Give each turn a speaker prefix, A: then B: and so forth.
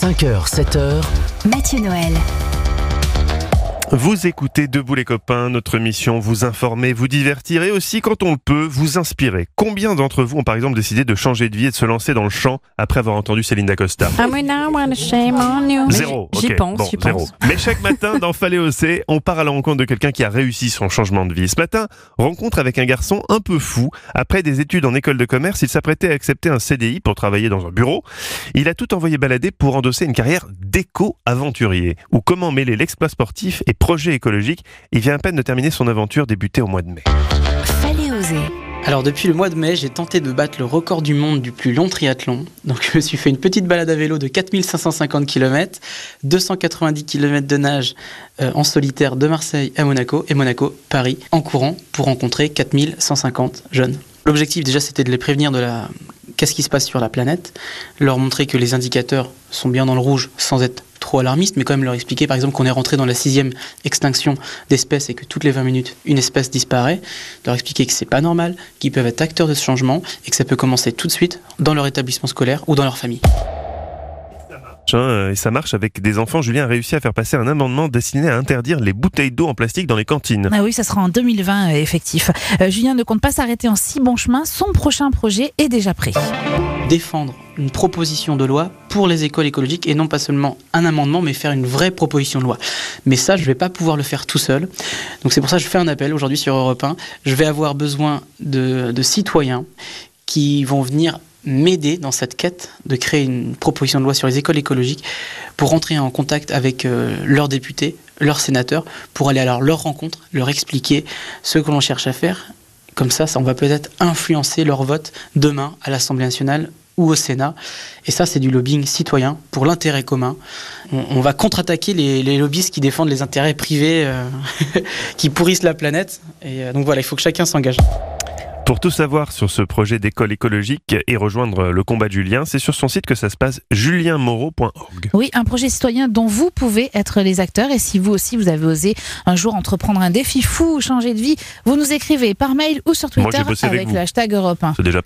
A: 5h, 7h,
B: Mathieu Noël.
C: Vous écoutez Debout les copains, notre mission, vous informer, vous divertir et aussi, quand on le peut, vous inspirer. Combien d'entre vous ont par exemple décidé de changer de vie et de se lancer dans le chant après avoir entendu Céline D'Acosta? Zéro.
D: J'y
C: Ok,
D: pense,
C: bon,
D: j'y
C: zéro.
D: pense.
C: Mais chaque matin, dans Fallait Oser, on part à la rencontre de quelqu'un qui a réussi son changement de vie. Ce matin, rencontre avec un garçon un peu fou. Après des études en école de commerce, il s'apprêtait à accepter un CDI pour travailler dans un bureau. Il a tout envoyé balader pour endosser une carrière d'éco-aventurier. Ou comment mêler l'exploit sportif et projet écologique. Il vient à peine de terminer son aventure débutée au mois de mai.
B: Fallait oser.
E: Alors depuis le mois de mai, j'ai tenté de battre le record du monde du plus long triathlon. Donc je me suis fait une petite balade à vélo de 4550 km, 290 km de nage en solitaire de Marseille à Monaco et Monaco-Paris en courant pour rencontrer 4150 jeunes. L'objectif déjà c'était de les prévenir de qu'est-ce qui se passe sur la planète, leur montrer que les indicateurs sont bien dans le rouge sans être trop alarmiste, mais quand même leur expliquer par exemple qu'on est rentré dans la 6e extinction d'espèces et que toutes les 20 minutes une espèce disparaît, leur expliquer que c'est pas normal, qu'ils peuvent être acteurs de ce changement et que ça peut commencer tout de suite dans leur établissement scolaire ou dans leur famille.
C: Et ça marche avec des enfants. Julien a réussi à faire passer un amendement destiné à interdire les bouteilles d'eau en plastique dans les cantines.
D: Ah oui, ça sera en 2020 effectif. Julien ne compte pas s'arrêter en si bon chemin. Son prochain projet est déjà prêt.
E: Défendre une proposition de loi pour les écoles écologiques et non pas seulement un amendement mais faire une vraie proposition de loi. Mais ça, je ne vais pas pouvoir le faire tout seul. Donc c'est pour ça que je fais un appel aujourd'hui sur Europe 1. Je vais avoir besoin de citoyens qui vont venir m'aider dans cette quête de créer une proposition de loi sur les écoles écologiques pour rentrer en contact avec leurs députés, leurs sénateurs, pour aller à leur rencontre, leur expliquer ce que l'on cherche à faire. Comme ça, on va peut-être influencer leur vote demain à l'Assemblée nationale ou au Sénat. Et ça, c'est du lobbying citoyen pour l'intérêt commun. On va contre-attaquer les lobbyistes qui défendent les intérêts privés qui pourrissent la planète. Et donc voilà, il faut que chacun s'engage.
C: Pour tout savoir sur ce projet d'école écologique et rejoindre le combat de Julien, c'est sur son site que ça se passe, julienmoreau.org.
D: Oui, un projet citoyen dont vous pouvez être les acteurs. Et si vous aussi, vous avez osé un jour entreprendre un défi fou ou changer de vie, vous nous écrivez par mail ou sur Twitter
C: Moi, j'ai bossé avec
D: avec
C: vous.
D: le hashtag Europe 1.
C: C'est déjà